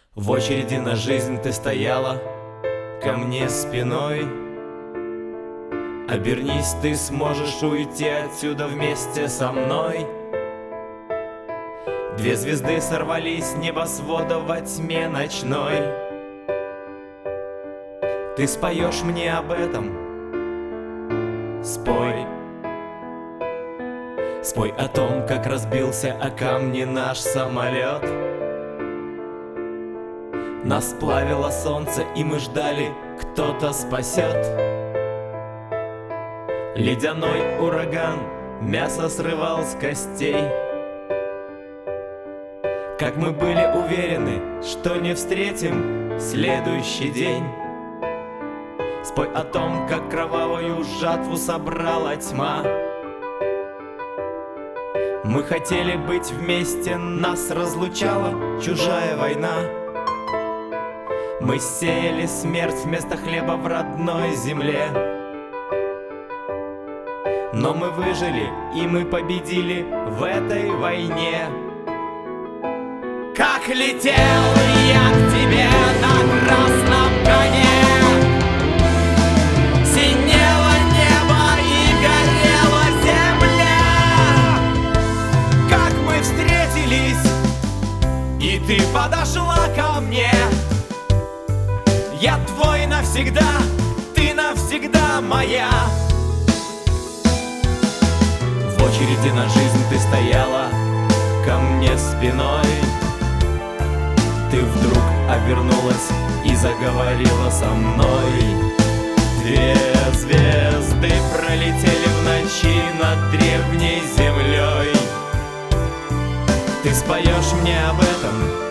В очереди на жизнь ты стояла ко мне спиной. Обернись, ты сможешь уйти отсюда вместе со мной. Две звезды сорвались с небосвода во тьме ночной. Ты споешь мне об этом, спой. Спой о том, как разбился о камни наш самолет. Нас плавило солнце, и мы ждали, кто-то спасет. Ледяной ураган мясо срывал с костей. Как мы были уверены, что не встретим следующий день. Спой о том, как кровавую жатву собрала тьма. Мы хотели быть вместе, нас разлучала чужая война. Мы сеяли смерть вместо хлеба в родной земле. Но мы выжили, и мы победили в этой войне. Как летел я к тебе на красном коне, синело небо и горела земля. Как мы встретились, и ты подошла ко мне. Я твой навсегда, ты навсегда моя. В очереди на жизнь ты стояла ко мне спиной. Ты вдруг обернулась и заговорила со мной. Две звезды пролетели в ночи над древней землей. Ты споешь мне об этом,